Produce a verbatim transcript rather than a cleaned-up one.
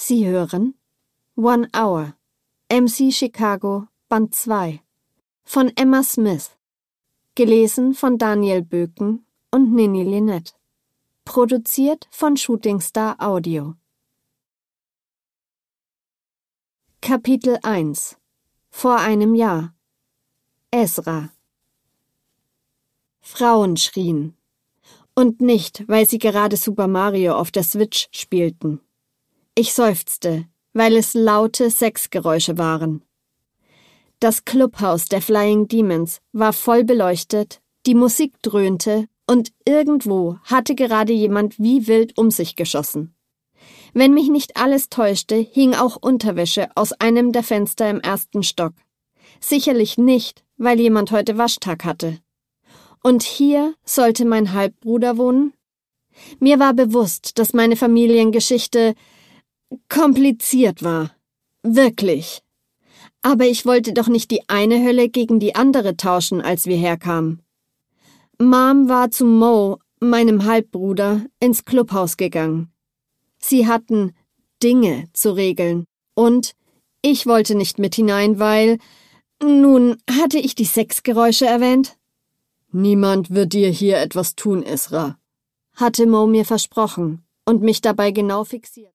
Sie hören One Hour, M C Chicago, Band zwei von Emma Smith, gelesen von Daniel Böken und Nini Linette, produziert von Shooting Star Audio. Kapitel eins. Vor einem Jahr. Ezra. Frauen schrien. Und nicht, weil sie gerade Super Mario auf der Switch spielten. Ich seufzte, weil es laute Sexgeräusche waren. Das Clubhaus der Flying Demons war voll beleuchtet, die Musik dröhnte und irgendwo hatte gerade jemand wie wild um sich geschossen. Wenn mich nicht alles täuschte, hing auch Unterwäsche aus einem der Fenster im ersten Stock. Sicherlich nicht, weil jemand heute Waschtag hatte. Und hier sollte mein Halbbruder wohnen? Mir war bewusst, dass meine Familiengeschichte kompliziert war. Wirklich. Aber ich wollte doch nicht die eine Hölle gegen die andere tauschen, als wir herkamen. Mom war zu Mo, meinem Halbbruder, ins Clubhaus gegangen. Sie hatten Dinge zu regeln. Und ich wollte nicht mit hinein, weil... Nun, hatte ich die Sexgeräusche erwähnt? Niemand wird dir hier etwas tun, Ezra, hatte Mo mir versprochen und mich dabei genau fixiert.